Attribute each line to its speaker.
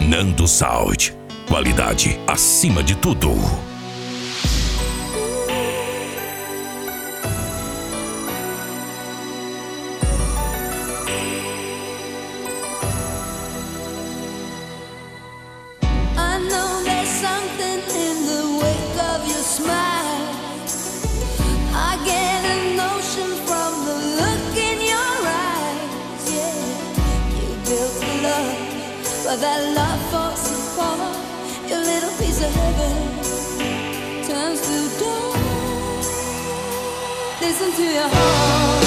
Speaker 1: Nando Sound. Qualidade acima de tudo.
Speaker 2: I know there's something in the wake of your smile. I get a notion from the look in your eyes. Yeah, you built a love, but that love falls apart. Your little piece of heaven turns to dawn. Listen to your heart.